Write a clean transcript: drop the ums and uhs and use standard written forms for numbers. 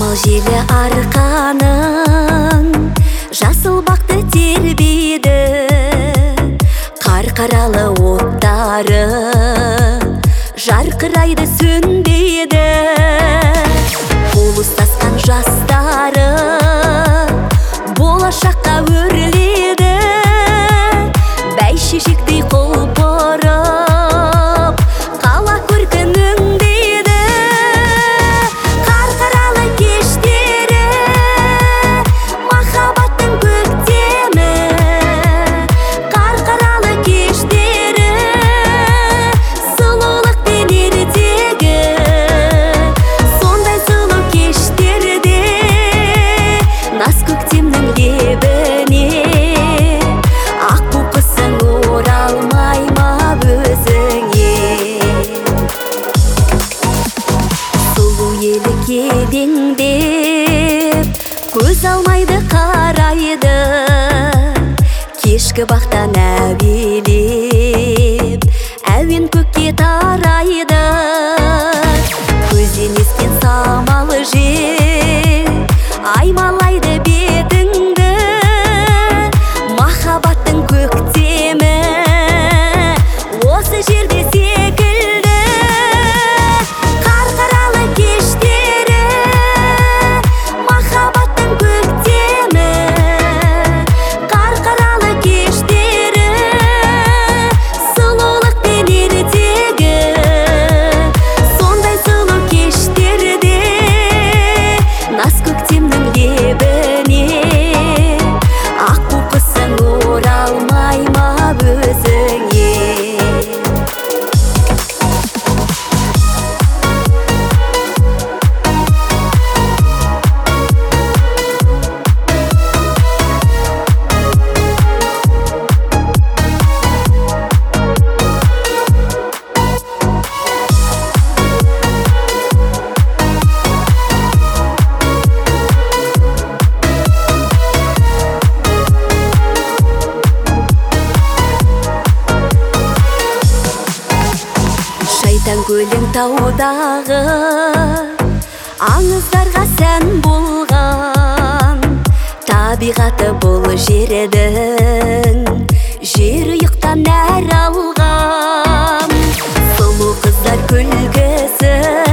желі арқаның жасыл бақты тербейді, қарқаралы оттары жарқырайды сөнбейді. Қол ұстасқан жастары болашаққа өрледі, бәйшешектей құлпырып қала көркін өңдейді. Қарқаралы кештері махаббаттың көктемі, қарқаралы кештері сұлулық пен ертегі. Сондай сұлу кештерде наз көктемнің лебіне аққу құсың оралмай ма өзіңе? Сұлу елі келеңдеп көз алмайды қарайды, кешкі бақтан әуелеп әуен көкке тарайды. Көзден ескен самал жел аймалайды бетіңді, махаббаттың көктемі осы жерде секілді. Қарқаралы кештері махаббаттың көктемі, қарқаралы кештері сұлулық пен ертегі. Сондай сұлу кештерде наз көктемнің лебіне аққу құсың оралмай ма өзіңе? Шайтан көлің таудағы аңыздарға сән болған, табиғаты бұл жердің жерұйықтан нәр алған. Сұлу қыздар күлгісі